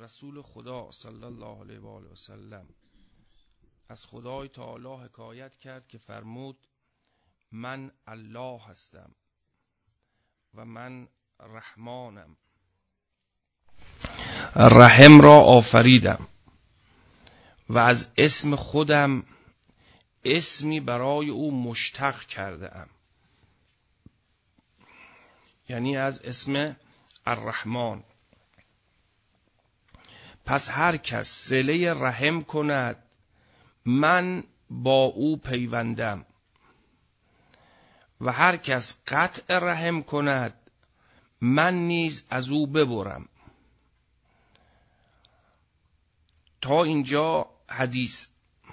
رسول خدا صلی الله علیه و آله و سلم از خدای تعالی حکایت کرد که فرمود من الله هستم و من رحمانم، رحم را آفریدم و از اسم خودم اسمی برای او مشتق کرده ام، یعنی از اسم الرحمن. پس هر کس صله رحم کند من با او پیوندم و هر کس قطع رحم کند من نیز از او ببرم. تا اینجا حدیث.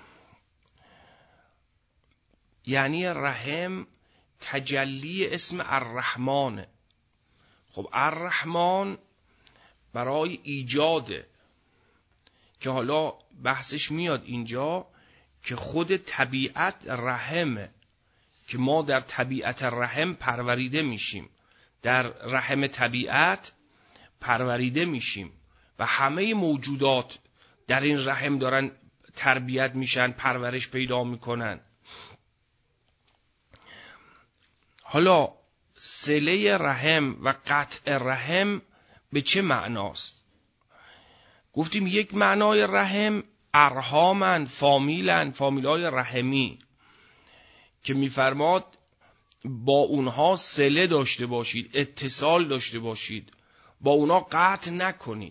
یعنی رحم تجلی اسم الرحمانه. خب الرحمن برای ایجاده که حالا بحثش میاد اینجا که خود طبیعت رحمه، که ما در طبیعت رحم پروریده میشیم، در رحم طبیعت پروریده میشیم و همه موجودات در این رحم دارن تربیت میشن، پرورش پیدا میکنن. حالا صله رحم و قطع رحم به چه معناست؟ گفتیم یک معنای رحم ارحامن، فامیلای رحمی، که میفرماد با اونها صله داشته باشید، اتصال داشته باشید، با اونها قطع نکنید.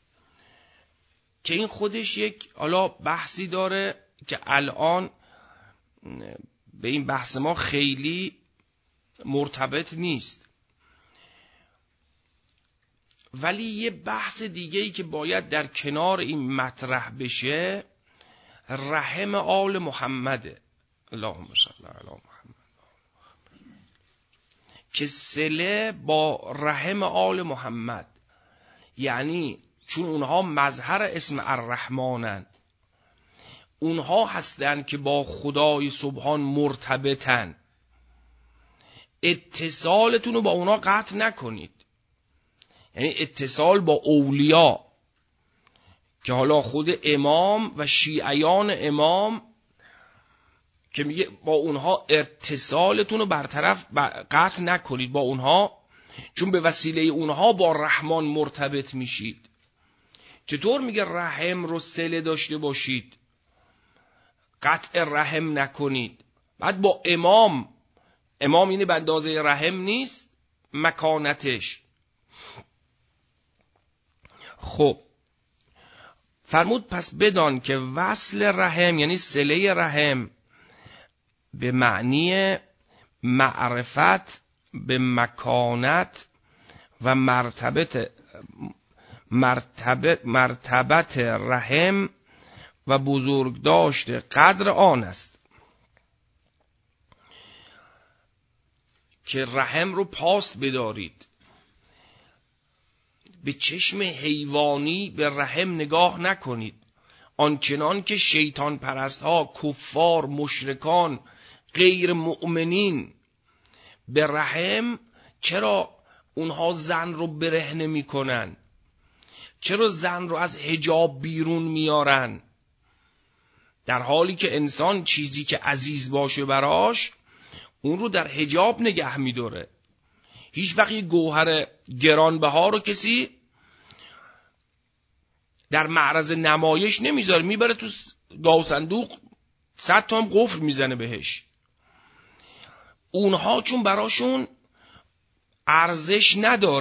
که این خودش یک حالا بحثی داره که الان به این بحث ما خیلی مرتبط نیست، ولی یه بحث دیگه‌ای که باید در کنار این مطرح بشه رحم آل محمده، اللهم صل علی محمد، که صله با رحم آل محمد، یعنی چون اونها مظهر اسم الرحمنن، اونها هستن که با خدای سبحان مرتبطن، اتصالتون رو با اونها قطع نکنید. یعنی اتصال با اولیاء که حالا خود امام و شیعیان امام که میگه با اونها اتصالتون رو برطرف قطع نکنید با اونها، چون به وسیله اونها با رحمان مرتبط میشید. چطور میگه رحم رو صله داشته باشید، قطع رحم نکنید؟ بعد با امام اینه به اندازه رحم نیست مکانتش. خب فرمود پس بدان که وصل رحم یعنی صله رحم به معنی معرفت به مکانت و مرتبت رحم و بزرگداشت قدر آن است که رحم رو پاس بدارید. به چشم حیوانی به رحم نگاه نکنید، آنچنان که شیطان پرست ها، کفار، مشرکان، غیر مؤمنین به رحم، چرا اونها زن رو برهنه میکنن؟ چرا زن رو از حجاب بیرون میارن؟ در حالی که انسان چیزی که عزیز باشه براش اون رو در حجاب نگه میداره. هیچ وقت یه گوهر گرانبها رو کسی در معرض نمایش نمیذاره، میبره تو گاو صندوق 100 تا هم قفل میزنه بهش. اونها چون براشون ارزش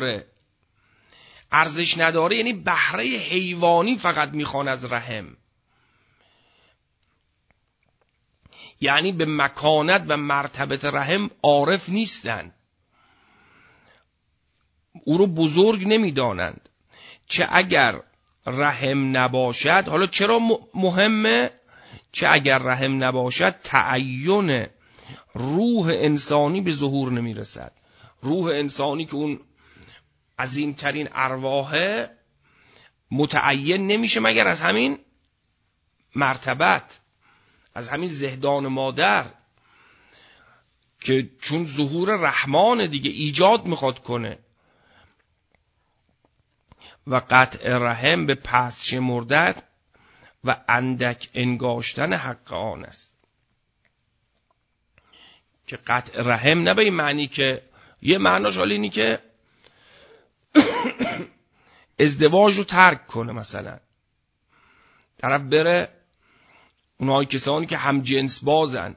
نداره، یعنی بهره حیوانی فقط میخوان از رحم، یعنی به مکانت و مرتبت رحم عارف نیستن، او رو بزرگ نمیدانند. چه اگر رحم نباشد، حالا چرا مهمه؟ چه اگر رحم نباشد تعین روح انسانی به ظهور نمیرسد. روح انسانی که اون عظیمترین ارواحه متعین نمیشه مگر از همین مرتبت، از همین زهدان مادر، که چون ظهور رحمان دیگه ایجاد میخواد کنه. و قطع رحم به پست شمردن و اندک انگاشتن حق آن است. که قطع رحم نه به این معنی که یه معناش حال اینی که ازدواج رو ترک کنه، مثلا طرف بره اونهای کسانی که هم جنس بازن.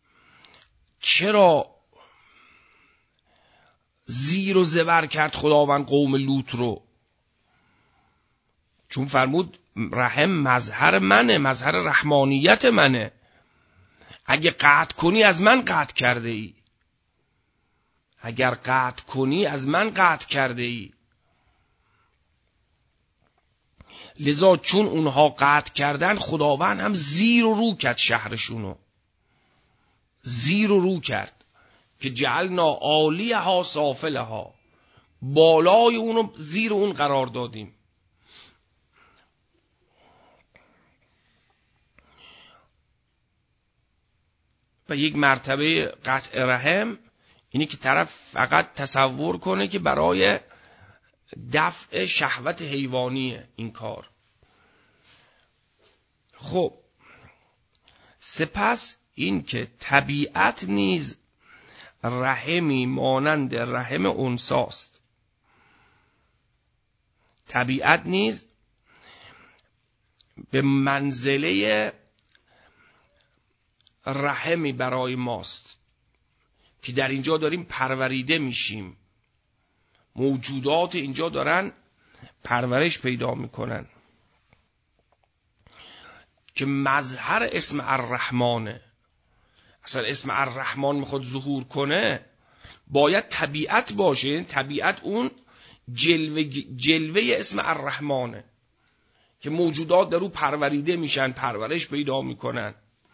چرا زیر و زبر کرد خداوند قوم لوط رو؟ چون فرمود رحم مظهر منه، مظهر رحمانیت منه. اگه قطع کنی از من قطع کرده ای، اگر قطع کنی از من قطع کرده ای. لذا چون اونها قطع کردن، خداوند هم زیر و رو کرد شهرشونو، زیر و رو کرد که جعلنا عالیها سافلها، بالای اونو زیر اون قرار دادیم. و یک مرتبه قطع رحم اینی که طرف فقط تصور کنه که برای دفع شهوت حیوانیه این کار. خب سپس این که طبیعت نیز رحمی مانند رحم انثاست. طبیعت نیز به منزله رحمی برای ماست که در اینجا داریم پروریده میشیم. موجودات اینجا دارن پرورش پیدا میکنن که مظهر اسم الرحمنه. اصلا اسم الرحمن میخواد ظهور کنه باید طبیعت باشه، یعنی طبیعت اون جلوه اسم الرحمنه که موجودات در او پروریده میشن، پرورش پیدا میکنن.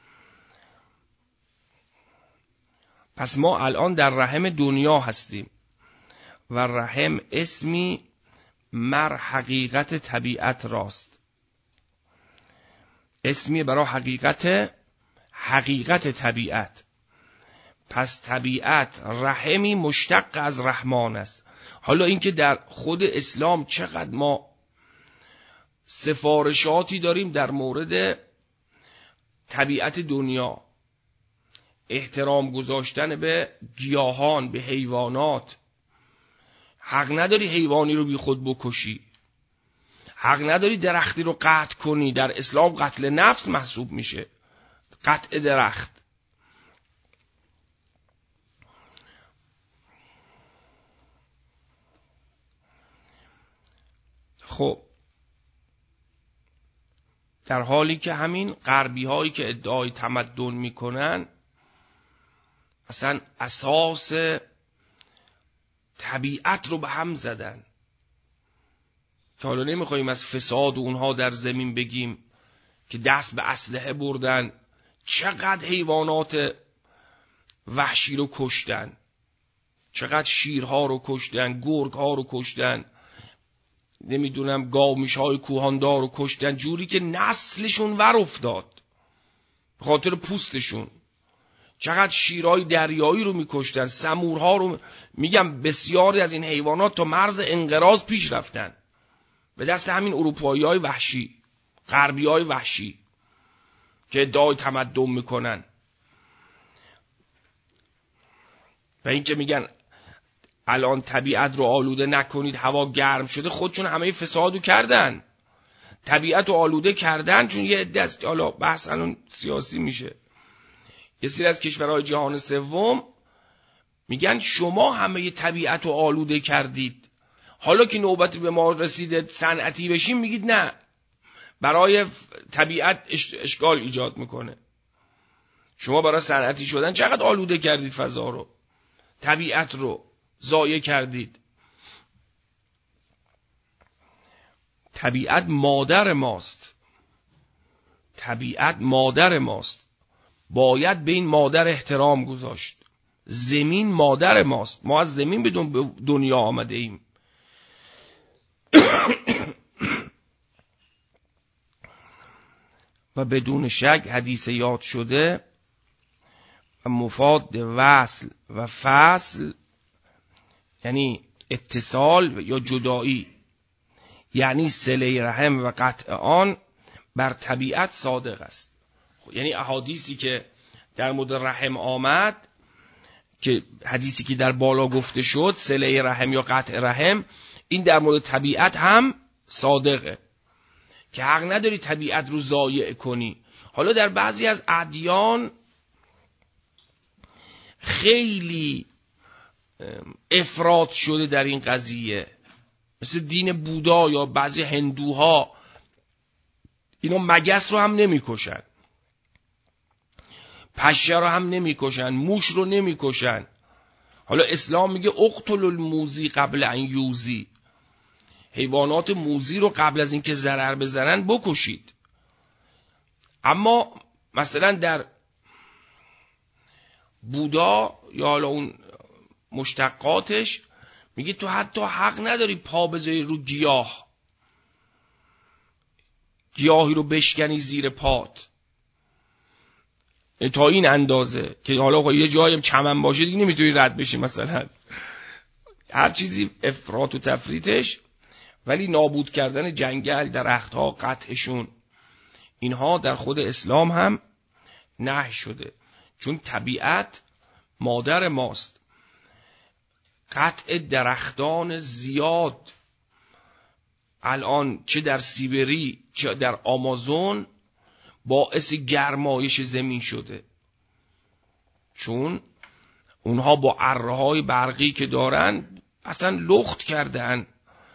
پس ما الان در رحم دنیا هستیم و رحم اسمی مر حقیقت طبیعت راست، اسمی برای حقیقت طبیعت. پس طبیعت رحمی مشتق از رحمان است. حالا اینکه در خود اسلام چقدر ما سفارشاتی داریم در مورد طبیعت دنیا، احترام گذاشتن به گیاهان، به حیوانات. حق نداری حیوانی رو بی خود بکشی، حق نداری درختی رو قطع کنی. در اسلام قتل نفس محسوب میشه، قطع درخت. خب در حالی که همین غربی هایی که ادعای تمدن میکنن اصلا اساس طبیعت رو به هم زدن، که حالا نمیخوایم از فساد اونها در زمین بگیم که دست به اسلحه بردن، چقدر حیوانات وحشی رو کشتن، چقدر شیرها رو کشتن، گرگها رو کشتن، نمیدونم گاومیشهای کوهاندار رو کشتن، جوری که نسلشون ور افتاد به خاطر پوستشون. چقدر شیرهای دریایی رو میکشتن، سمورها رو. میگم بسیاری از این حیوانات تا مرز انقراض پیش رفتن به دست همین اروپایی‌های وحشی، غربی‌های وحشی که ادعای تمدن میکنن. و این که میگن الان طبیعت رو آلوده نکنید هوا گرم شده، خودشون همه فسادو کردن، طبیعت رو آلوده کردن. چون یه عده است، حالا بحث الان سیاسی میشه، یه سری از کشورهای جهان سوم میگن شما همه طبیعت رو آلوده کردید، حالا که نوبت به ما رسیده صنعتی بشیم میگید نه، برای طبیعت اشکال ایجاد میکنه. شما برای صنعتی شدن چقدر آلوده کردید، فضا رو، طبیعت رو ضایع کردید. طبیعت مادر ماست، طبیعت مادر ماست، باید به این مادر احترام گذاشت. زمین مادر ماست، ما از زمین به دنیا آمده ایم. و بدون شک حدیث یاد شده و مفاد وصل و فصل یعنی اتصال یا جدایی، یعنی صله رحم و قطع آن بر طبیعت صادق است. یعنی احادیثی که در مورد رحم آمد، که حدیثی که در بالا گفته شد، صله رحم یا قطع رحم، این در مورد طبیعت هم صادقه که حق نداری طبیعت رو ضایع کنی. حالا در بعضی از ادیان خیلی افراط شده در این قضیه، مثل دین بودا یا بعضی هندوها، اینا مگس رو هم نمیکشن، پشه رو هم نمیکشن، موش رو نمیکشن. حالا اسلام میگه اقتل الموذی قبل ان یوذی، حیوانات موذی رو قبل از اینکه ضرر بزنن بکشید. اما مثلا در بودا یا حالا اون مشتقاتش میگه تو حتی حق نداری پا بذاری رو گیاهی رو بشکنی زیر پات، تا این اندازه که حالا یه جایم چمن باشه دیگه نمیتونی رد بشی. مثلا هر چیزی افراط و تفریطش. ولی نابود کردن جنگل، درختها، قطعشون، اینها در خود اسلام هم نهی شده، چون طبیعت مادر ماست. قطع درختان زیاد الان چه در سیبری چه در آمازون باعث گرمایش زمین شده، چون اونها با اره‌های برقی که دارن اصلا لخت کردن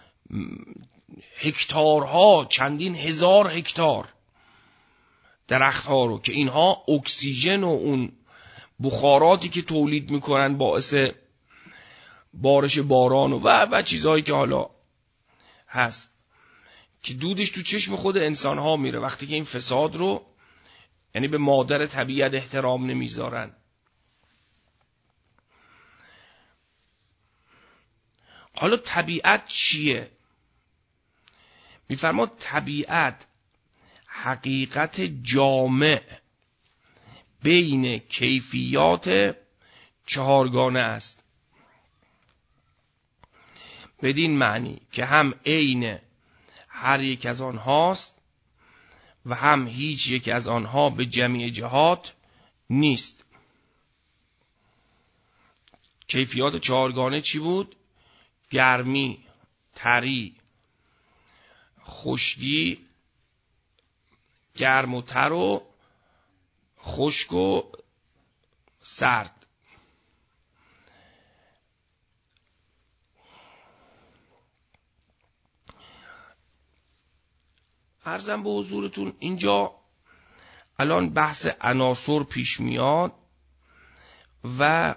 هکتارها، چندین هزار هکتار درختها رو، که اینها اکسیژن و اون بخاراتی که تولید میکنن باعث بارش باران و چیزهایی که حالا هست، که دودش تو چشم خود انسان ها میره وقتی که این فساد رو، یعنی به مادر طبیعت احترام نمیذارن. حالا طبیعت چیه؟ میفرماد طبیعت حقیقت جامع بین کیفیات چهارگانه است، بدین معنی که هم عین هر یک از آنهاست و هم هیچ یک از آنها به جمیع جهات نیست. کیفیات چهارگانه چی بود؟ گرمی، تری، خشکی، گرم و تر و خشک و سرد. عرضم به حضورتون اینجا الان بحث عناصر پیش میاد و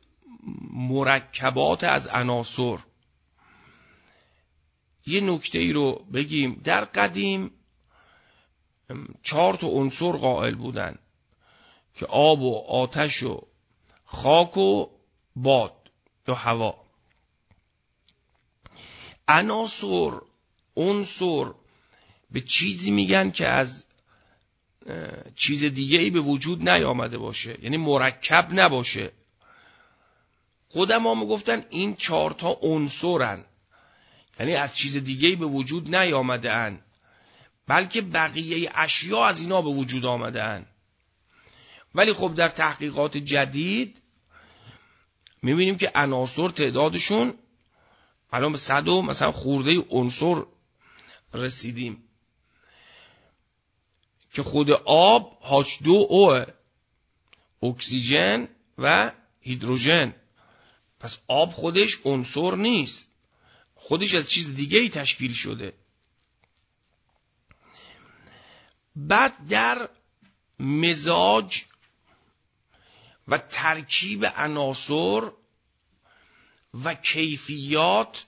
مرکبات از عناصر. یه نکته ای رو بگیم، در قدیم 4 عنصر قائل بودن که آب و آتش و خاک و باد یا هوا. عنصر به چیزی میگن که از چیز دیگه ای به وجود نیامده باشه، یعنی مرکب نباشه. قدما میگفتن این 4 عنصرن، یعنی از چیز دیگه ای به وجود نیامده ان، بلکه بقیه اشیا از اینا به وجود آمده ان. ولی خب در تحقیقات جدید میبینیم که عناصر تعدادشون الان به 100 مثلا خورده عنصر رسیدیم، که خود آب H2O، اکسیژن و هیدروژن. پس آب خودش عنصر نیست، خودش از چیز دیگه ای تشکیل شده. بعد در مزاج و ترکیب عناصر و کیفیات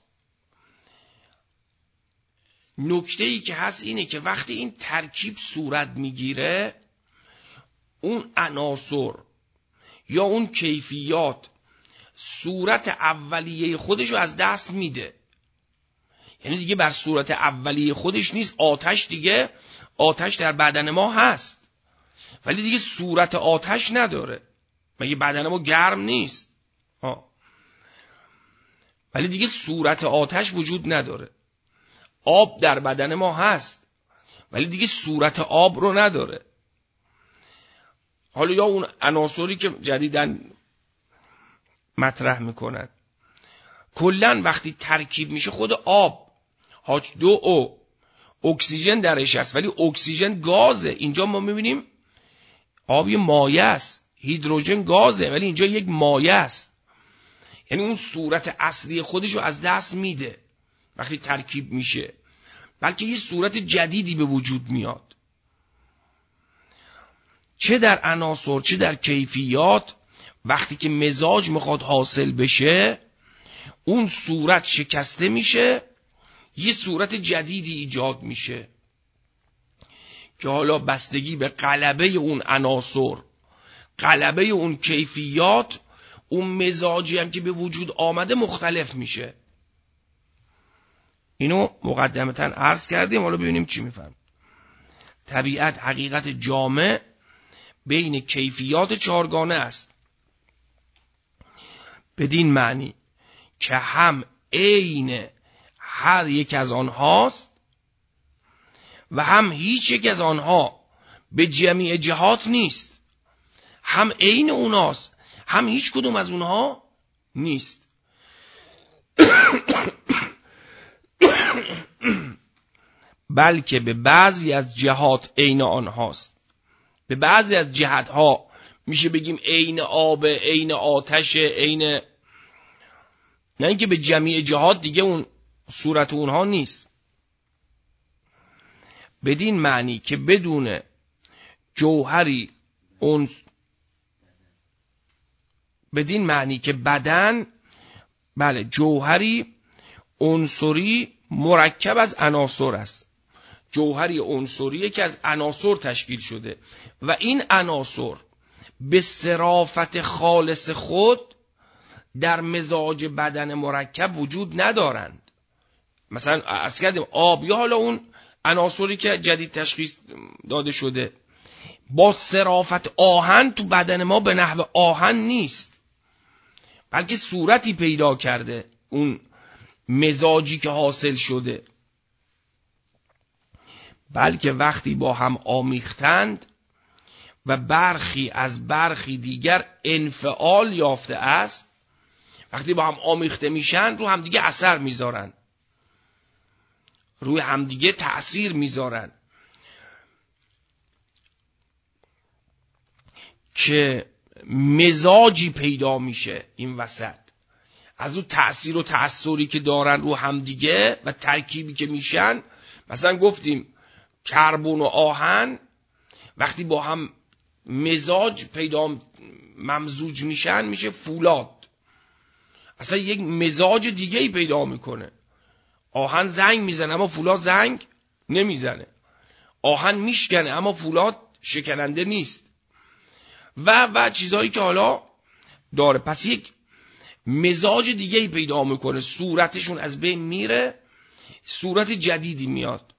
نکته ای که هست اینه که وقتی این ترکیب صورت میگیره، اون عناصر یا اون کیفیات صورت اولیه خودش رو از دست میده، یعنی دیگه بر صورت اولیه خودش نیست. آتش دیگه، آتش در بدن ما هست ولی دیگه صورت آتش نداره، مگه بدن ما گرم نیست؟ ولی دیگه صورت آتش وجود نداره. آب در بدن ما هست ولی دیگه صورت آب رو نداره. حالا یا اون عناصری که جدیداً مطرح میکنن، کلن وقتی ترکیب میشه خود آب H2O اکسیژن درش هست ولی اکسیژن گازه. اینجا ما میبینیم آب یه مایع است، هیدروژن گازه ولی اینجا یک مایع است. یعنی اون صورت اصلی خودش رو از دست میده وقتی ترکیب میشه، بلکه یه صورت جدیدی به وجود میاد. چه در عناصر چه در کیفیات، وقتی که مزاج میخواد حاصل بشه اون صورت شکسته میشه، یه صورت جدیدی ایجاد میشه که حالا بستگی به غلبه اون عناصر، غلبه اون کیفیات، اون مزاجی هم که به وجود آمده مختلف میشه. اینو مقدمتاً عرض کردیم، حالا ببینیم چی میفهم. طبیعت حقیقت جامع بین کیفیات چهارگانه است، بدین معنی که هم عین هر یک از آنهاست و هم هیچ یک از آنها به جمیع جهات نیست. هم عین اوناست هم هیچ کدوم از اونها نیست. بلکه به بعضی از جهات عین آنهاست. به بعضی از جهتها میشه بگیم عین آب، عین آتش، عین، نه اینکه به جمیع جهات دیگه اون صورت اونها نیست. بدین معنی که بدون جوهری اون، بدین معنی که بدن بله جوهری عنصری مرکب از عناصر است. جوهری عنصری که از عناصر تشکیل شده و این عناصر به صرافت خالص خود در مزاج بدن مرکب وجود ندارند. مثلا از کردیم آب یا حالا اون عناصری که جدید تشخیص داده شده با صرافت آهن تو بدن ما به نحو آهن نیست، بلکه صورتی پیدا کرده اون مزاجی که حاصل شده. بلکه وقتی با هم آمیختند و برخی از برخی دیگر انفعال یافته است، وقتی با هم آمیخته میشن رو همدیگه اثر میذارن، روی همدیگه تأثیر میذارن، که مزاجی پیدا میشه این وسط از اون تأثیر و تأثیری که دارن رو همدیگه و ترکیبی که میشن. مثلا گفتیم کربن و آهن وقتی با هم مزاج پیدا ممزوج میشن میشه فولاد. اصلا یک مزاج دیگه ای پیدا میکنه. آهن زنگ میزنه اما فولاد زنگ نمیزنه. آهن میشکنه اما فولاد شکننده نیست و چیزهایی که حالا داره. پس یک مزاج دیگه ای پیدا میکنه، صورتشون از بین میره، صورت جدیدی میاد.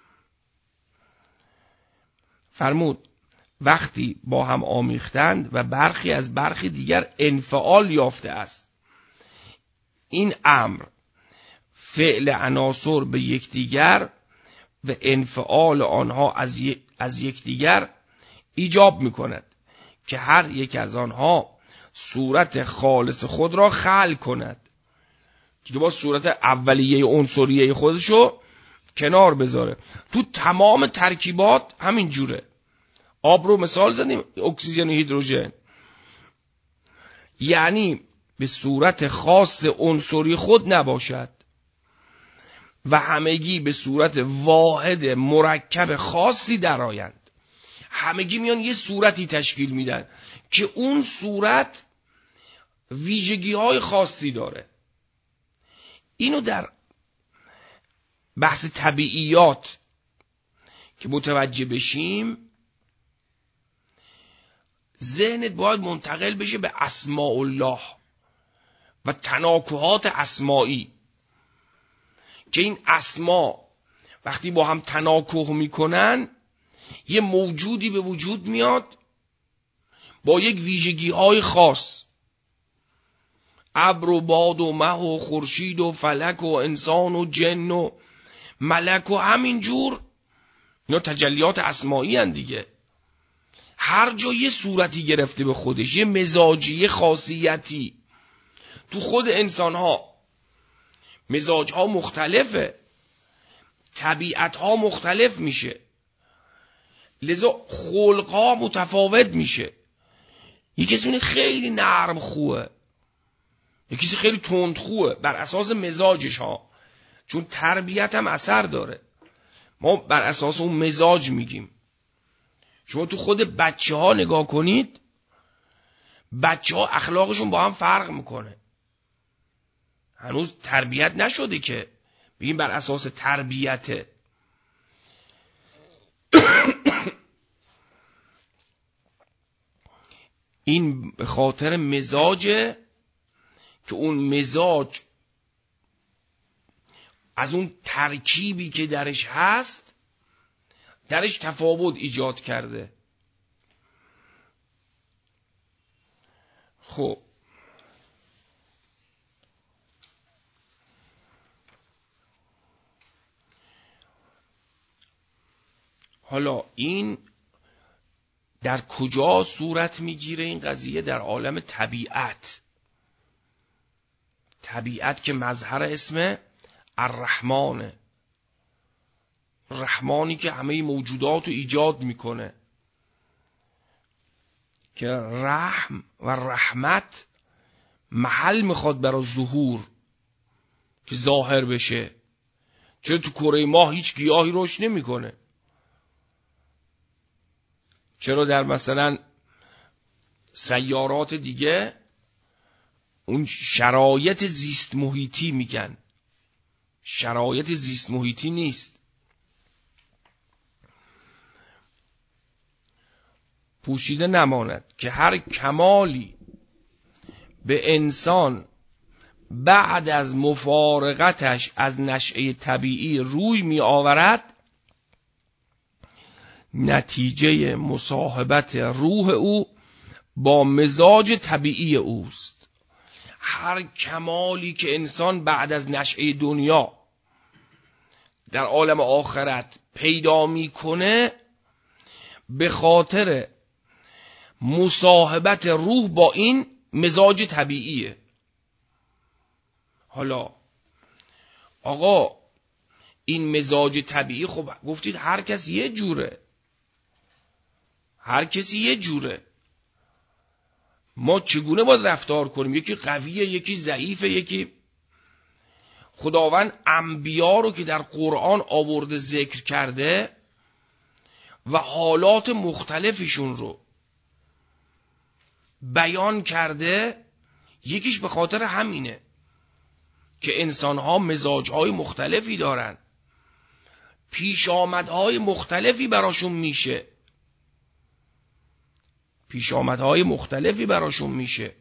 فرمود وقتی با هم آمیختند و برخی از برخی دیگر انفعال یافته است. این امر فعل عناصر به یکدیگر و انفعال آنها از یکدیگر ایجاب میکند که هر یک از آنها صورت خالص خود را خلق کند، که با صورت اولیه عنصریه خودشو کنار بذاره. تو تمام ترکیبات همین جوره. آب رو مثال زدیم، اکسیژن و هیدروژن، یعنی به صورت خاص عنصری خود نباشد و همگی به صورت واحد مرکب خاصی درآیند. همگی میان یه صورتی تشکیل میدن که اون صورت ویژگی های خاصی داره. اینو در بحث طبیعیات که متوجه بشیم، ذهنت باید منتقل بشه به اسماء الله و تناکحات اسمائی، که این اسما وقتی با هم تناکح میکنن یه موجودی به وجود میاد با یک ویژگی های خاص. ابر و باد و مه و خورشید و فلک و انسان و جن و ملک و همینجور، اینا تجلیات اسمایی هن دیگه. هر جا یه صورتی گرفته به خودش، یه مزاجی، یه خاصیتی. تو خود انسان ها مزاج ها مختلفه، طبیعت ها مختلف میشه، لذا خلق ها متفاوت میشه. یکی کسی خیلی نرم خوه، یکی کسی خیلی تند خوه، بر اساس مزاجش ها. چون تربیت هم اثر داره، ما بر اساس اون مزاج میگیم. شما تو خود بچه ها نگاه کنید، بچه ها اخلاقشون با هم فرق میکنه. هنوز تربیت نشده که بگیم بر اساس تربیته. این به خاطر مزاجه که اون مزاج از اون ترکیبی که درش هست درش تفاوت ایجاد کرده. خب حالا این در کجا صورت میگیره این قضیه؟ در عالم طبیعت. طبیعت که مظهر اسم الرحمانه، رحمانی که همه موجودات رو ایجاد میکنه، که رحم و رحمت محل میخواد برای ظهور که ظاهر بشه. چرا تو کره ماه هیچ گیاهی رشد نمیکنه؟ چرا در مثلا سیارات دیگه اون شرایط زیست محیطی میگن، شرایط زیست محیطی نیست. پوشیده نماند که هر کمالی به انسان بعد از مفارقتش از نشأه طبیعی روی می آورد، نتیجه مصاحبت روح او با مزاج طبیعی اوست. هر کمالی که انسان بعد از نشأه دنیا در عالم آخرت پیدا میکنه به خاطر مصاحبت روح با این مزاج طبیعیه. حالا آقا این مزاج طبیعی، خب گفتید هر کس یه جوره، هر کسی یه جوره. ما چگونه باید رفتار کنیم؟ یکی قویه، یکی ضعیفه، یکی. خداوند انبیا رو که در قرآن آورده ذکر کرده و حالات مختلفشون رو بیان کرده، یکیش به خاطر همینه که انسانها مزاجهای مختلفی دارن، پیش آمدهای مختلفی براشون میشه، پیش آمدهای مختلفی براشون میشه.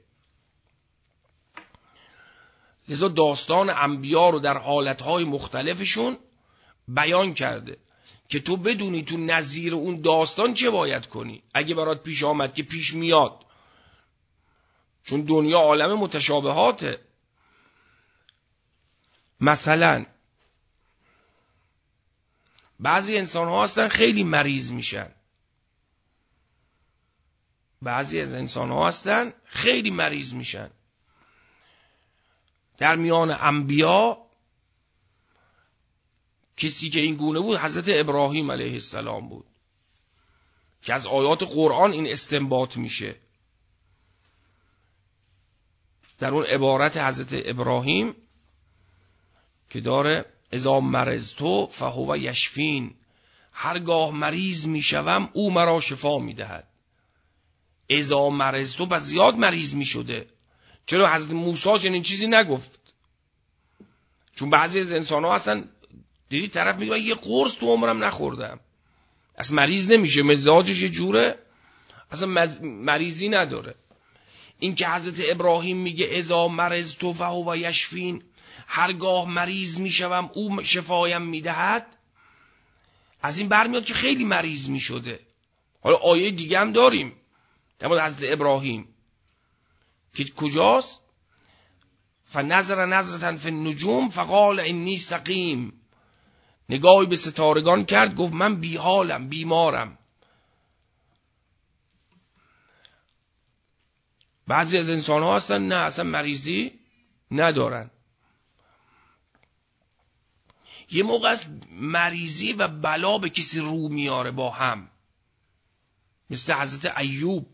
لذا داستان انبیا رو در حالتهای مختلفشون بیان کرده که تو بدونی تو نظیر اون داستان چه باید کنی اگه برات پیش آمد، که پیش میاد. چون دنیا عالم متشابهاته. مثلا بعضی انسان ها هستن خیلی مریض میشن، بعضی از انسان ها هستن خیلی مریض میشن. در میان انبیا کسی که این گونه بود حضرت ابراهیم علیه السلام بود که از آیات قرآن این استنباط میشه. در اون عبارت حضرت ابراهیم که داره اذا مرضت فهو یشفین، هرگاه مریض میشوم او مرا شفا میدهد. اذا مرضت، بس زیاد مریض میشده. چرا حضرت موسی چنین چیزی نگفت؟ چون بعضی از انسان ها هستن دیدی طرف میگه یه قرص تو عمرم نخوردم، اصلا مریض نمیشه، مزاجش یه جوره، اصلا مریضی نداره. این که حضرت ابراهیم میگه اذا مرضت فهو یشفین، هرگاه مریض میشوم او شفایم میدهد، از این برمیاد که خیلی مریض میشده. حالا آیه دیگه هم داریم در مورد حضرت ابراهیم که کجاست؟ فنظر نظرة فی النجوم فقال انی سقیم، نگاهی به ستارگان کرد، گفت من بیحالم، بیمارم. بعضی از انسان ها هستن نه، اصلا مریضی ندارن. یه موقع است مریضی و بلا به کسی رو میاره با هم، مثل حضرت ایوب.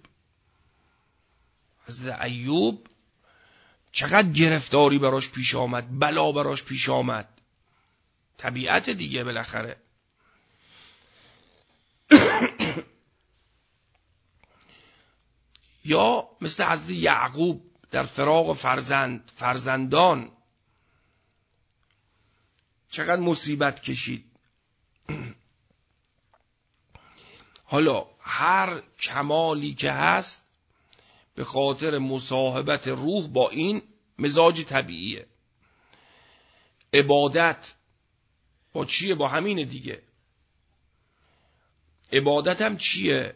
حضرت ایوب چقدر گرفتاری براش پیش آمد، بلا براش پیش آمد. طبیعت دیگه بالاخره. یا مثل حضرت یعقوب در فراق فرزندان چقدر مصیبت کشید. حالا هر کمالی که هست به خاطر مصاحبت روح با این مزاج طبیعیه. عبادت با چیه؟ با همینه دیگه. عبادت هم چیه؟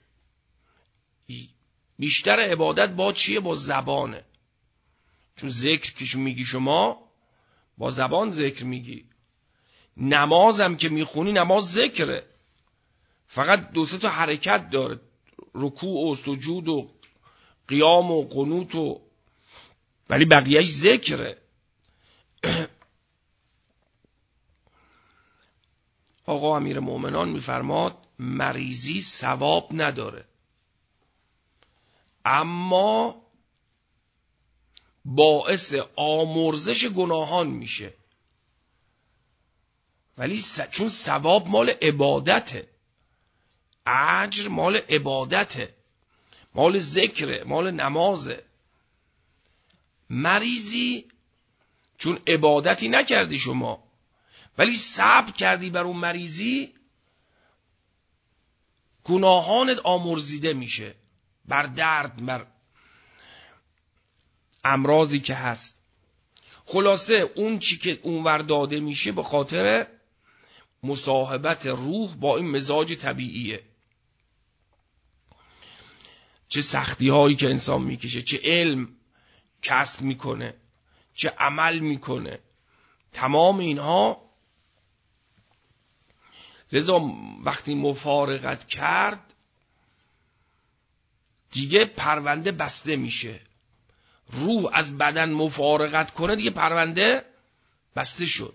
بیشتر عبادت با چیه؟ با زبانه. چون ذکر که میگی شما با زبان ذکر میگی. نمازم که میخونی نماز ذکره، فقط 2-3 تا حرکت داره، رکوع و سجود و قیام و قنوت و، ولی بقیهش ذکره. آقا امیر مومنان میفرماد مریضی ثواب نداره، اما باعث آمرزش گناهان میشه. ولی چون ثواب مال عبادته، اجر مال عبادته، مال ذکره، مال نمازه. مریضی چون عبادتی نکردی شما، ولی صبر کردی بر اون مریضی، گناهانت آمرزیده میشه بر درد، بر امراضی که هست. خلاصه اون چی که اونور داده میشه به خاطر مصاحبت روح با این مزاج طبیعیه. چه سختی هایی که انسان میکشه، چه علم کسب میکنه، چه عمل میکنه، تمام اینها. لذا وقتی مفارقت کرد دیگه پرونده بسته میشه. روح از بدن مفارقت کنه دیگه پرونده بسته شد.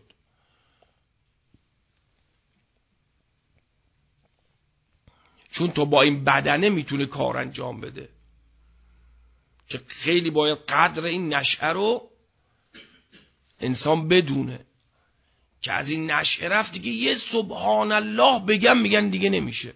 چون تو با این بدنه میتونه کار انجام بده، که خیلی باید قدر این نشأه رو انسان بدونه که از این نشأه رفت دیگه یه سبحان الله بگم میگن دیگه نمیشه.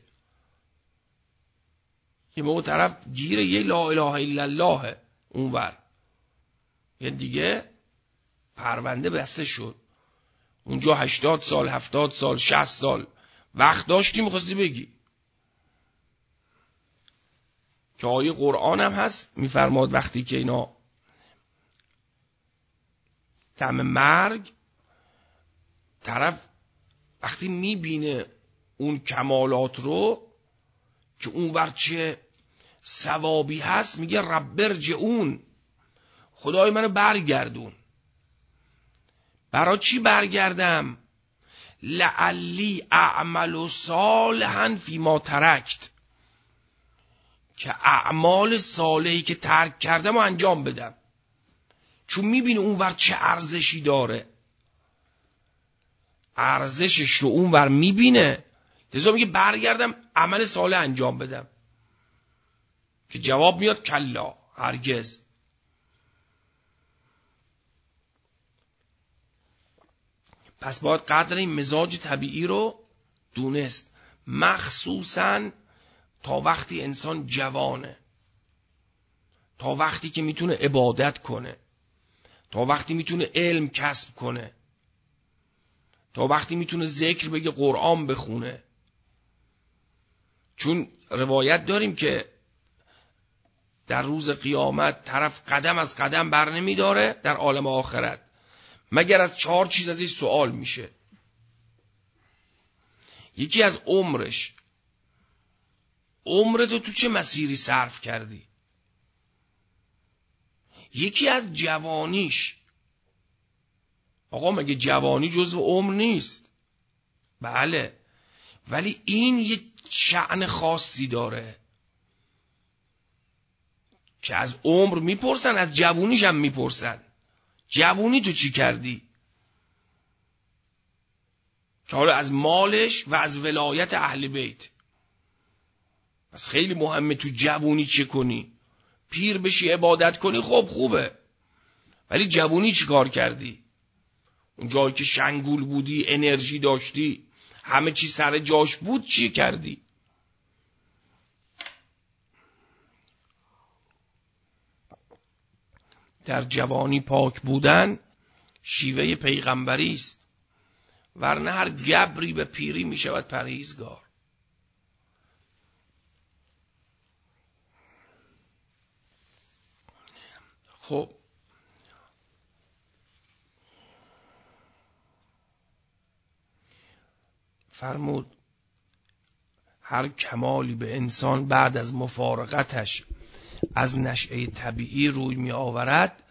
یه موقع طرف گیره یه لا اله الا الله اونور، یه دیگه پرونده بسته شد. اونجا 80 سال 70 سال 60 سال وقت داشتی میخواستی بگی. که آیه قرآن هم هست میفرماد وقتی که اینا دم مرگ طرف وقتی میبینه اون کمالات رو که اون ور چه ثوابی هست، میگه رب ارجعون، خدای منو برگردون. برای چی برگردم؟ لعلی اعمل صالحا فیما ترکت، که اعمال صالحی که ترک کردم و انجام بدم. چون میبینه اونور چه ارزشی داره، ارزشش رو اونور میبینه، لذا میگه برگردم عمل صالح انجام بدم. که جواب میاد کلا، هرگز. پس باید قدر این مزاج طبیعی رو دونست، مخصوصاً تا وقتی انسان جوانه، تا وقتی که میتونه عبادت کنه، تا وقتی میتونه علم کسب کنه، تا وقتی میتونه ذکر بگه، قرآن بخونه. چون روایت داریم که در روز قیامت طرف قدم از قدم بر نمیداره در عالم آخرت مگر از 4 چیز ازش سوال میشه. یکی از عمرش، عمرتو تو چه مسیری صرف کردی. یکی از جوانیش، آقا مگه جوانی جزو عمر نیست؟ بله، ولی این یه شأن خاصی داره که از عمر میپرسن، از جوونیش هم میپرسن. جوونی تو چی کردی؟ که حالا از مالش و از ولایت اهل بیت. پس خیلی مهمه تو جوونی چه کنی. پیر بشی عبادت کنی خب خوبه، ولی جوونی چی کار کردی؟ اون جایی که شنگول بودی، انرژی داشتی، همه چی سر جاش بود، چی کردی؟ در جوانی پاک بودن شیوه پیغمبری است، ورنه هر گبری به پیری می شود پرهیزگار. خب فرمود هر کمالی به انسان بعد از مفارقتش از نشأه طبیعی روی می آورد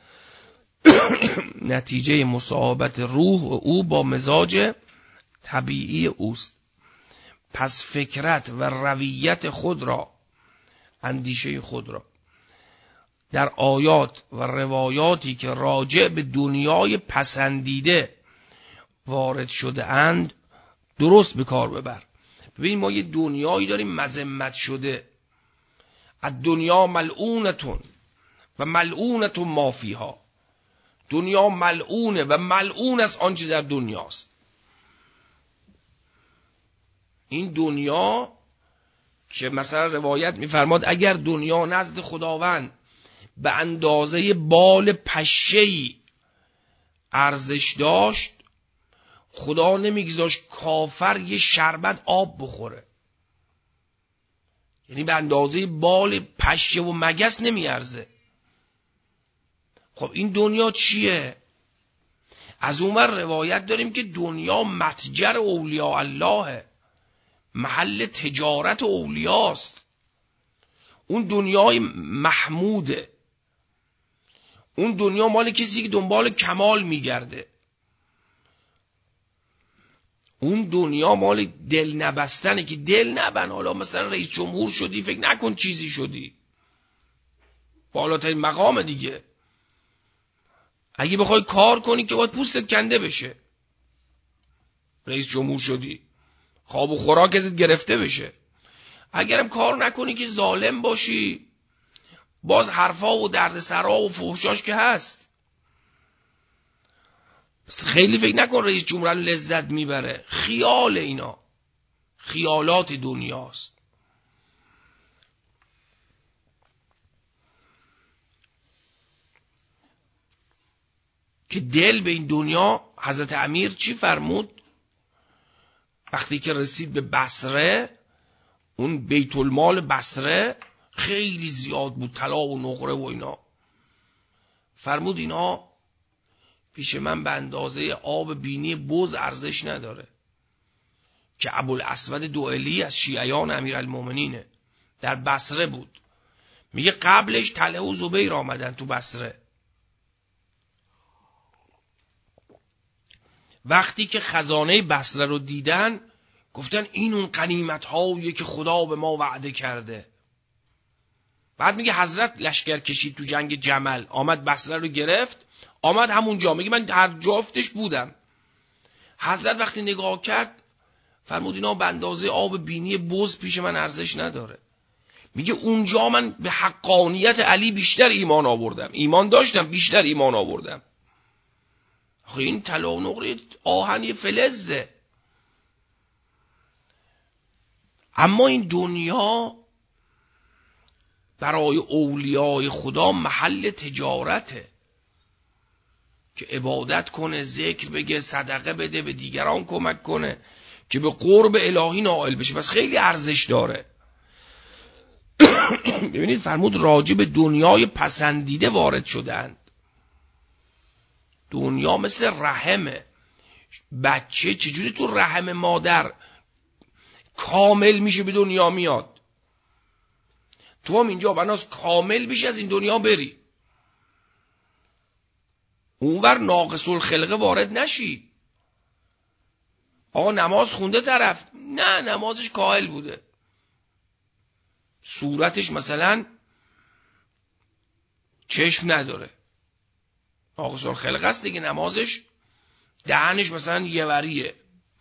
نتیجه مصاحبت روح او با مزاج طبیعی اوست. پس فکرت و رویت خود را، اندیشه خود را در آیات و روایاتی که راجع به دنیای پسندیده وارد شده اند درست به کار ببر. ببینید ما یه دنیایی داریم مذمت شده، الدنیا ملعونتون و ملعونتون ما فیها. دنیا ملعونه و ملعون است آنچه در دنیاست. این دنیا که مثلا روایت می‌فرماد اگر دنیا نزد خداوند به اندازه بال پشه‌ای ارزش داشت، خدا نمیگذاشت کافر یه شربت آب بخوره. یعنی به اندازه بال پشه و مگس نمیارزه. خب این دنیا چیه؟ از اون ور روایت داریم که دنیا متجر اولیاء الله، محل تجارت اولیاست. اون دنیای محموده، اون دنیا مال کسی که دنبال کمال میگرده، اون دنیا مال دل نبستنه که دل نبن. حالا مثلا رئیس جمهور شدی فکر نکن چیزی شدی، بالاترین مقام دیگه. اگه بخوای کار کنی که باید پوستت کنده بشه. رئیس جمهور شدی خواب و خوراک ازت گرفته بشه. اگرم کار نکنی که ظالم باشی، باز حرفا و دردسرا و فحشاش که هست. خیلی فکر نکن رئیس جمهور لذت میبره. خیال، اینا خیالات دنیاست. که دل به این دنیا، حضرت امیر چی فرمود وقتی که رسید به بصره؟ اون بیت المال بصره خیلی زیاد بود، طلا و نقره و اینا. فرمود اینا پیش من به اندازه آب بینی بز ارزش نداره. که ابوالاسود دوئلی از شیعیان امیرالمومنینه، در بصره بود. میگه قبلش طلحه و زبیر آمدن تو بصره. وقتی که خزانه بصره رو دیدن گفتن این اون غنیمت هاییه که خدا به ما وعده کرده. بعد میگه حضرت لشکر کشید تو جنگ جمل، آمد بصره رو گرفت، آمد همونجا. میگه من هر جافتش بودم. حضرت وقتی نگاه کرد فرمود اینا به اندازه آب بینی بز پیش من ارزش نداره. میگه اونجا من به حقانیت علی بیشتر ایمان آوردم، ایمان داشتم بیشتر ایمان آوردم. آخه این طلا و نقره آهن یه فلزه. اما این دنیا برای اولیای خدا محل تجارته که عبادت کنه، ذکر بگه، صدقه بده، به دیگران کمک کنه که به قرب الهی نائل بشه. پس خیلی ارزش داره. ببینید فرمود راجع به دنیای پسندیده وارد شدند. دنیا مثل رحمه. بچه چجوری تو رحم مادر کامل میشه به دنیا میاد؟ تو هم اینجا بناس کامل بشی از این دنیا بری، اونور ناقص الخلقه وارد نشی. آقا نماز خونده طرف، نه نمازش کاهل بوده، صورتش مثلا چشم نداره، ناقص الخلقه است دیگه، نمازش دهنش مثلا یه وریه.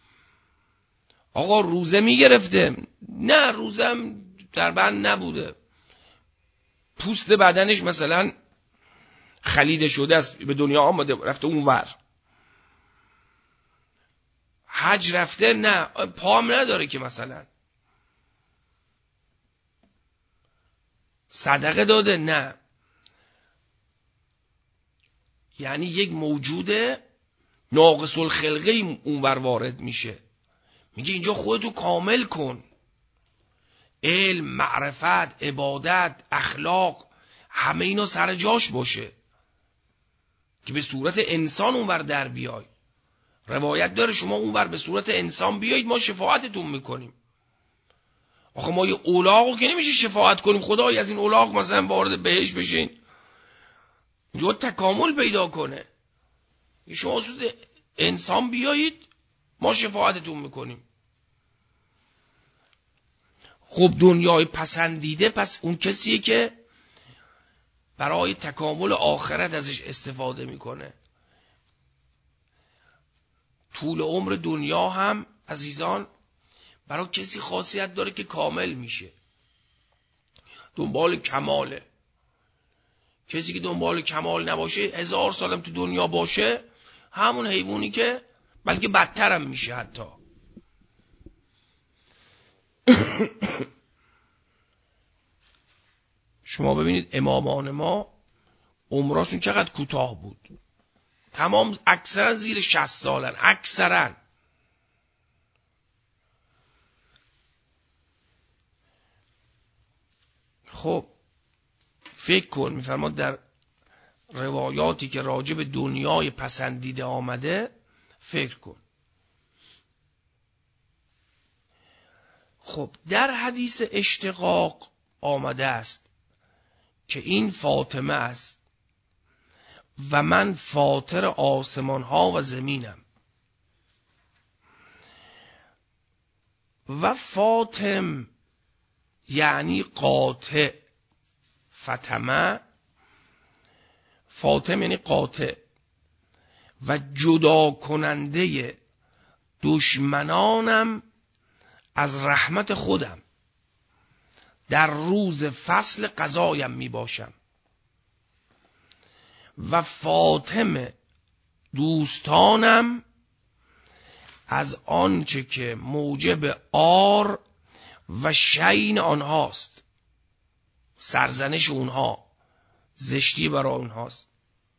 آقا روزه میگرفته، نه روزم در بند نبوده، پوست بدنش مثلا خلیده شده است، به دنیا آمده رفته اون ور. حج رفته، نه پام نداره که مثلا. صدقه داده، نه. یعنی یک موجود ناقص الخلقه اون ور وارد میشه. میگه اینجا خودتو کامل کن، علم، معرفت، عبادت، اخلاق، همه اینا سر جاش باشه که به صورت انسان اونور در بیای. روایت داره شما اونور به صورت انسان بیایید ما شفاعتتون میکنیم. آخه ما یه اولاغو که نمیشه شفاعت کنیم خدای از این اولاغ مثلا وارد بهش بشین، اینجا تکامل پیدا کنه. شما صورت انسان بیایید ما شفاعتتون میکنیم. خب دنیای پسندیده پس اون کسیه که برای تکامل آخرت ازش استفاده میکنه. طول عمر دنیا هم عزیزان برای کسی خاصیت داره که کامل میشه، دنبال کماله. کسی که دنبال کمال نباشه 1000 سالم تو دنیا باشه همون حیوانی که بلکه بدتر هم میشه حتی. شما ببینید امامان ما عمرشون چقدر کوتاه بود، تمام اکثرا زیر 60 سالن اکثرا. خب فکر کن، میفرماد در روایاتی که راجع به دنیای پسندیده آمده فکر کن. خب در حدیث اشتقاق آمده است که این فاطمه است و من فاطر آسمان ها و زمینم. و فاطم یعنی قاطع، فتمه فاطم یعنی قاطع و جدا کننده دشمنانم از رحمت خودم، در روز فصل قضایم می باشم. و فاطم دوستانم از آنچه که موجب عار و شین آنهاست، سرزنش اونها، زشتی برای اونهاست.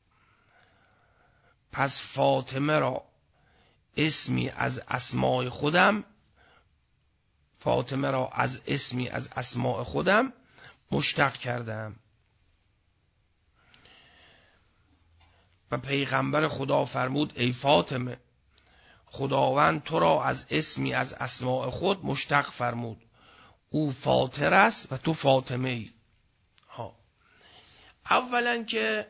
پس فاطمه را اسمی از اسماء خودم، فاطمه را از اسمی از اسماء خودم مشتق کردم. و پیغمبر خدا فرمود ای فاطمه خداوند تو را از اسمی از اسماء خود مشتق فرمود، او فاطر است و تو فاطمه ای. اولا که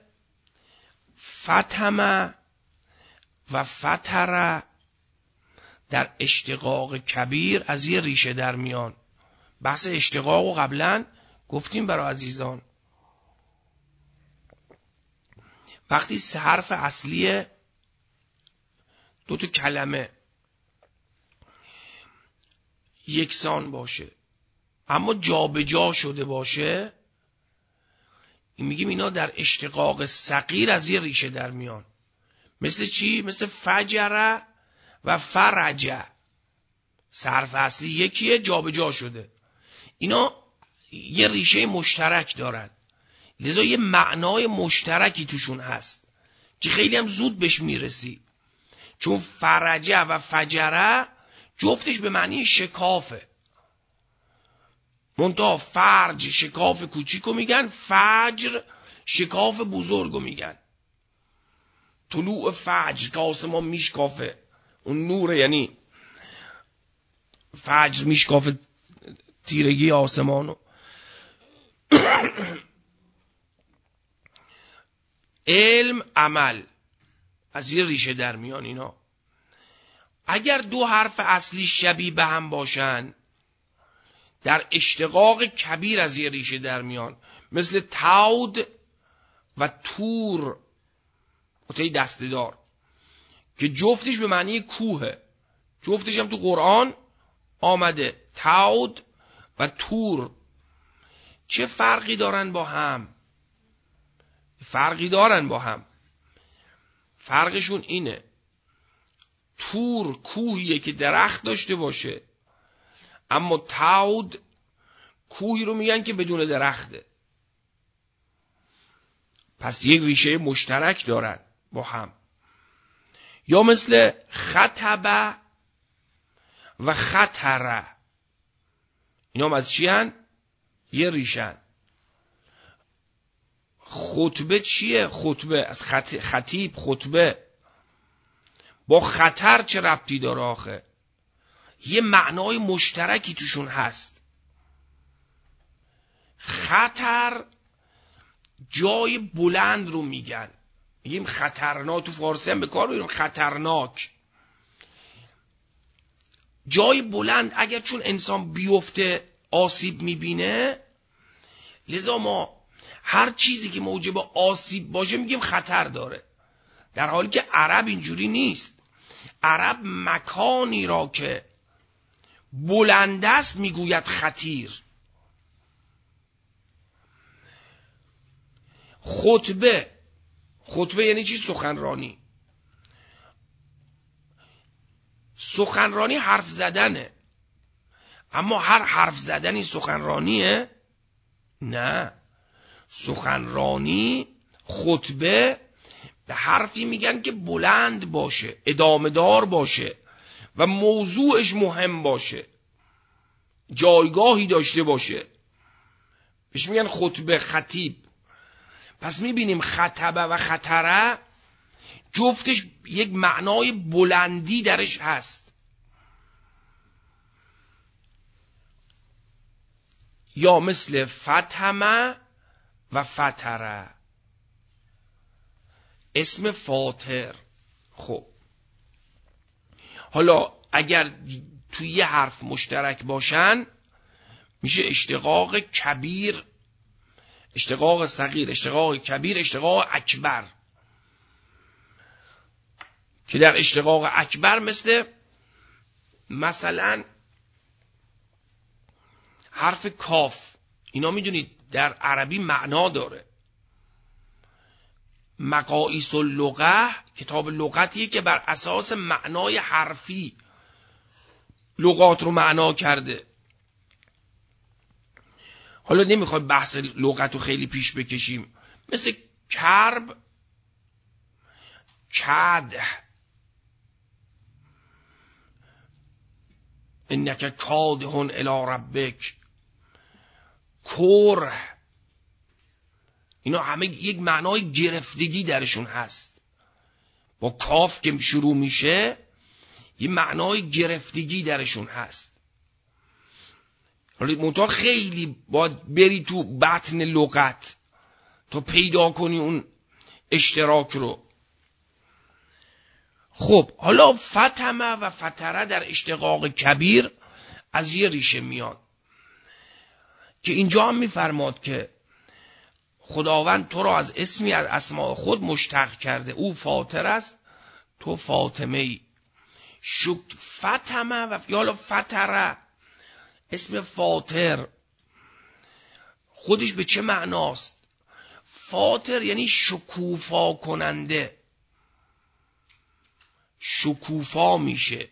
فتمه و فتره در اشتقاق کبیر از یه ریشه در میان. بحث اشتقاق رو قبلا گفتیم برای عزیزان. وقتی حرف اصلی دو تا کلمه یکسان باشه اما جابجا شده باشه، میگیم اینا در اشتقاق صغیر از یه ریشه در میان. مثل چی؟ مثل فجره و فرجه، حرف اصلی یکیه جابجا شده، اینا یه ریشه مشترک دارن، لذا یه معنای مشترکی توشون هست که خیلی هم زود بهش میرسی. چون فرجه و فجره جفتش به معنی شکافه، منتها فرج شکاف کوچیکو میگن، فجر شکاف بزرگو میگن. طلوع فجر که آسمان میشکافه، اون نوره، یعنی فجر میشکافه تیرگی آسمانو. علم عمل از یه ریشه در میان اینا. اگر دو حرف اصلی شبیه به هم باشن در اشتقاق کبیر از یه ریشه در میان، مثل تود و تور، قطعه دسته‌دار که جفتش به معنی کوهه، جفتش هم تو قرآن آمده، تود و تور. چه فرقی دارن با هم؟ فرقی دارن با هم. فرقشون اینه: تور کوهیه که درخت داشته باشه، اما تود کوهی رو میگن که بدون درخته. پس یک ریشه مشترک دارن با هم. یا مثل خطبه و خطره، اینا هم از چی هن؟ یه ریشن. خطبه چیه؟ خطبه از خطیب، خطبه با خطر چه ربطی داره آخه؟ یه معنای مشترکی توشون هست. خطر جای بلند رو میگن، میگیم خطرناک، تو فارسی هم به کار میبریم خطرناک، جای بلند. اگر چون انسان بیفته آسیب میبینه، لذا ما هر چیزی که موجب آسیب باشه میگیم خطر داره، در حالی که عرب اینجوری نیست. عرب مکانی را که بلند است میگوید خطیر. خطبه یعنی چی؟ سخنرانی. سخنرانی حرف زدنه، اما هر حرف زدنی سخنرانیه؟ نه. سخنرانی، خطبه به حرفی میگن که بلند باشه، ادامه دار باشه و موضوعش مهم باشه، جایگاهی داشته باشه، بهش میگن خطبه، خطیب. پس میبینیم خطبه و خطره جفتش یک معنای بلندی درش هست. یا مثل فتمه و فتره، اسم فاطر. خب حالا اگر توی یه حرف مشترک باشن میشه اشتقاق کبیر، اشتقاق صغیر، اشتقاق کبیر، اشتقاق اکبر. که در اشتقاق اکبر مثلا حرف کاف، اینا میدونید در عربی معنا داره. مقاییس اللغه کتاب لغتیه که بر اساس معنای حرفی لغات رو معنا کرده. حالا نمیخوایم بحث لغت رو خیلی پیش بکشیم. مثل کرب، کد، انک کادحون الی ربک، کره، اینا همه یک معنای گرفتگی درشون هست. با کاف که شروع میشه یه معنای گرفتگی درشون هست. منتها خیلی باید بری تو بطن لغت تا پیدا کنی اون اشتراک رو. خب حالا فتمه و فتره در اشتقاق کبیر از یه ریشه میاد که اینجا هم میفرماد که خداوند تو را از اسمی از اسماء خود مشتق کرده، او فاطر است، تو فاطمه ای. فتمه و یا فتره، اسم فاطر خودش به چه معناست؟ فاطر یعنی شکوفا کننده، شکوفا میشه.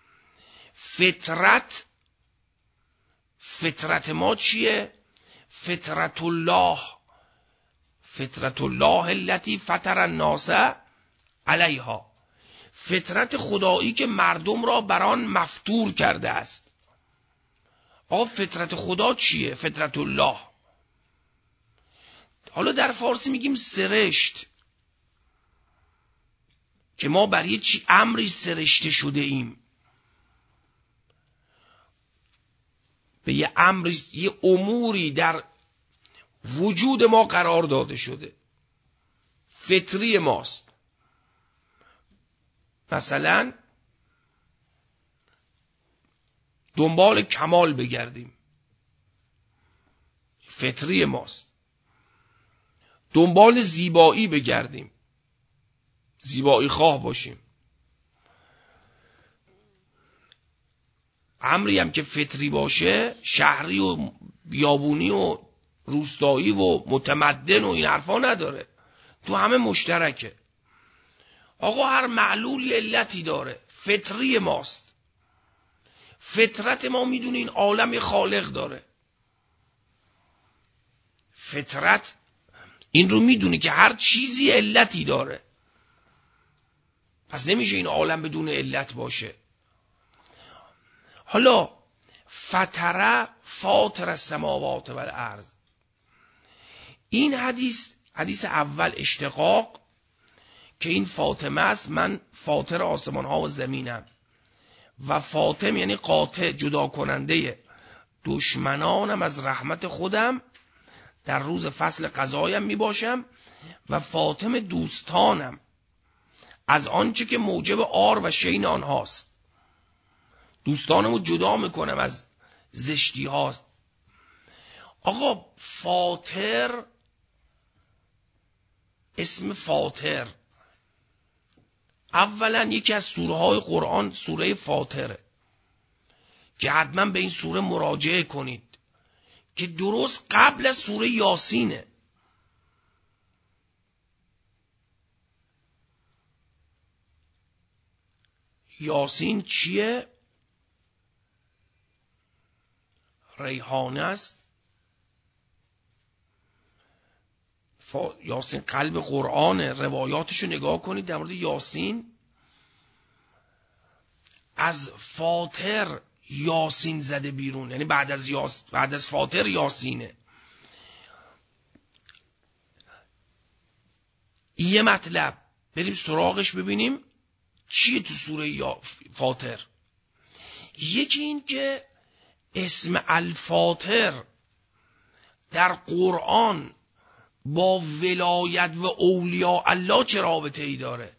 فطرت ما چیه؟ فطرت الله، فطرت الله التي فطر الناس علیها، فطرت خدایی که مردم را بر آن مفطور کرده است. آقا فطرت خدا چیه؟ فطرت الله. حالا در فارسی میگیم سرشت، که ما برای چی امری سرشته شده ایم؟ به یه امری، یه اموری در وجود ما قرار داده شده، فطری ماست. مثلا دنبال کمال بگردیم، فطری ماست. دنبال زیبایی بگردیم، زیبایی خواه باشیم. امری هم که فطری باشه، شهری و بیابونی و روستایی و متمدن و این حرفا نداره، تو همه مشترکه. آقا هر معلولی علتی داره، فطری ماست. فطرت ما میدونه این عالم خالق داره. فطرت این رو میدونه که هر چیزی علتی داره، پس نمیشه این عالم بدون علت باشه. حالا فطر فاطر السماوات و الارض، این حدیث اول اشتقاق که این فاطمه است، من فاطر آسمان ها و زمینم، و فاطم یعنی قاطع، جدا کننده دشمنانم از رحمت خودم، در روز فصل قضایم می باشم، و فاطم دوستانم از آنچه که موجب عار و شین آنهاست. دوستانمو جدا میکنم از زشتی هاست. آقا فاطر، اسم فاطر اولا یکی از سوره های قرآن سوره فاطره که حتما به این سوره مراجعه کنید که درست قبل از سوره یاسینه. یاسین چیه؟ ریحانه است. یاسین قلب قرآنه. روایاتشو نگاه کنید در مورد یاسین. از فاطر یاسین زده بیرون، یعنی بعد از فاطر یاسینه. یه مطلب بریم سراغش ببینیم چیه تو سوره فاطر. یکی این که اسم الفاطر در قرآن با ولایت و اولیاء الله چه رابطه ای داره؟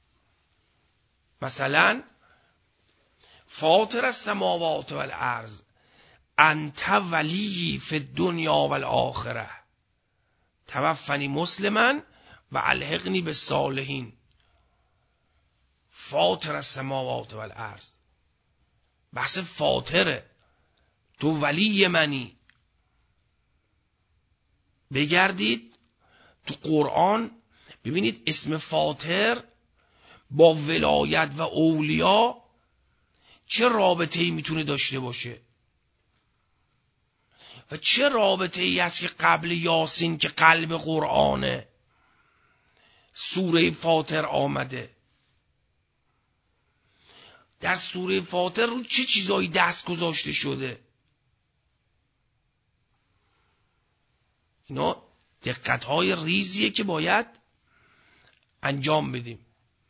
مثلا فاطر السماوات و الارض انت ولی فی الدنیا و الاخره توفنی مسلما و الحقنی بالصالحین. فاطر السماوات و الارض، بحث فاطره، تو ولی منی. بگردید تو قرآن ببینید اسم فاطر با ولایت و اولیاء چه رابطه‌ای میتونه داشته باشه و چه رابطه‌ای هست که قبل یاسین که قلب قرآنه سوره فاطر آمده. در سوره فاطر رو چه چیزایی دست گذاشته شده؟ اینا دقت‌های ریزیه که باید انجام بدیم.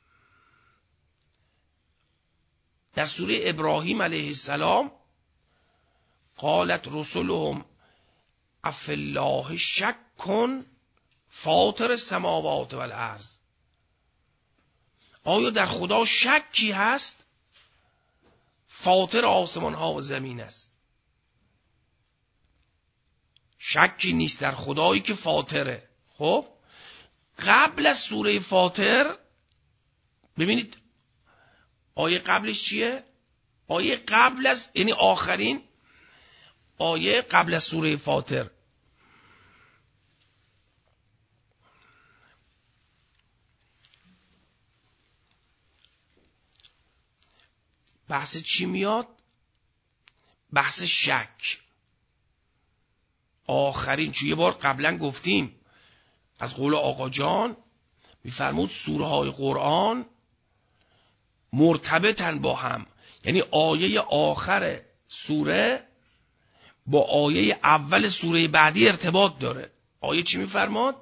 در سوره ابراهیم علیه السلام قالت رسلهم افی الله شک فاطر السماوات و الارض، آیا در خدا شکی هست؟ فاطر آسمان ها و زمین است. شکی نیست در خدایی که فاطره. خب قبل از سوره فاطر ببینید آیه قبلش چیه؟ آیه قبل از، یعنی آخرین آیه قبل از سوره فاطر. بحث چی میاد؟ بحث شک. آخرین، چون یه بار قبلا گفتیم از قول آقا جان میفرمود سوره های قرآن مرتبطن با هم، یعنی آیه آخر سوره با آیه اول سوره بعدی ارتباط داره. آیه چی میفرماد؟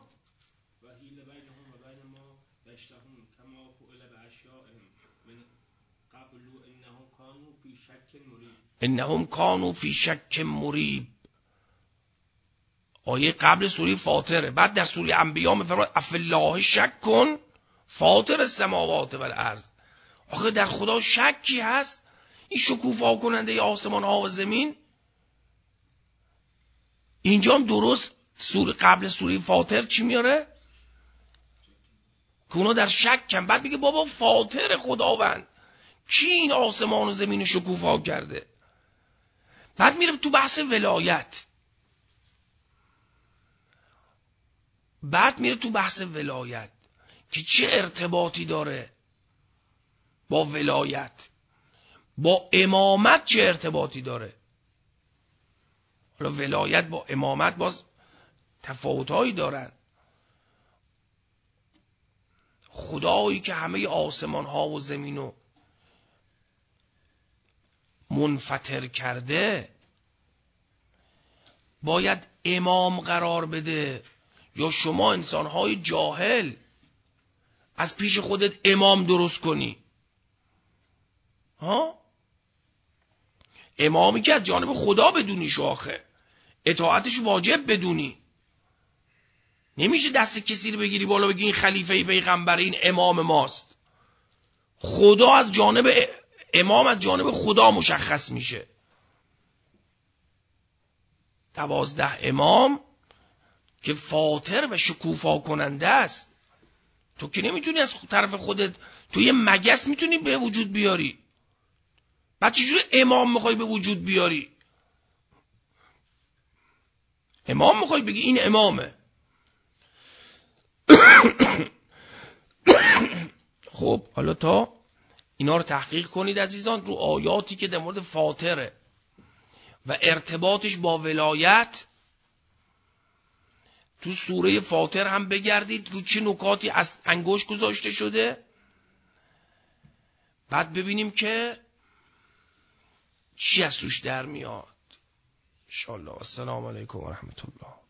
انهم کانوا فی شک مریب. آیه قبل سوره فاطره. بعد در سوره انبیاء میفرماد افی الله شک فاطر السماوات و الارض. آخه در خدا شکی هست؟ این شکوفا کننده آسمان ها و زمین. اینجا هم درست قبل سوره فاطر چی میاره؟ که اونا در شکن. بعد میگه بابا فاطر خداوند، کی این آسمان و زمین شکوفا کرده؟ بعد میره تو بحث ولایت. که چه ارتباطی داره با ولایت، با امامت چه ارتباطی داره. حالا ولایت با امامت باز تفاوتایی دارن. خدایی که همه آسمان ها و زمینو منفطر کرده باید امام قرار بده، یا شما انسانهای جاهل از پیش خودت امام درست کنی؟ ها؟ امامی که از جانب خدا بدونی، شاخه اطاعتش واجب بدونی. نمیشه دست کسی رو بگیری بالا بگی این خلیفه پیغمبر، این امام ماست. خدا از جانب امام از جانب خدا مشخص میشه. 12 امام که فاطر و شکوفا کننده است. تو که نمیتونی از طرف خودت، تو یه مگس میتونی به وجود بیاری، بعد چجوری امام میخوای به وجود بیاری؟ امام میخوای بگی این امامه. خب حالا تا اینا رو تحقیق کنید عزیزان رو آیاتی که در مورد فاطره و ارتباطش با ولایت تو سوره فاطر هم بگردید رو چه نکاتی از انگشت گذاشته شده، بعد ببینیم که چی از توش در میاد. انشاءالله. السلام علیکم و رحمت الله.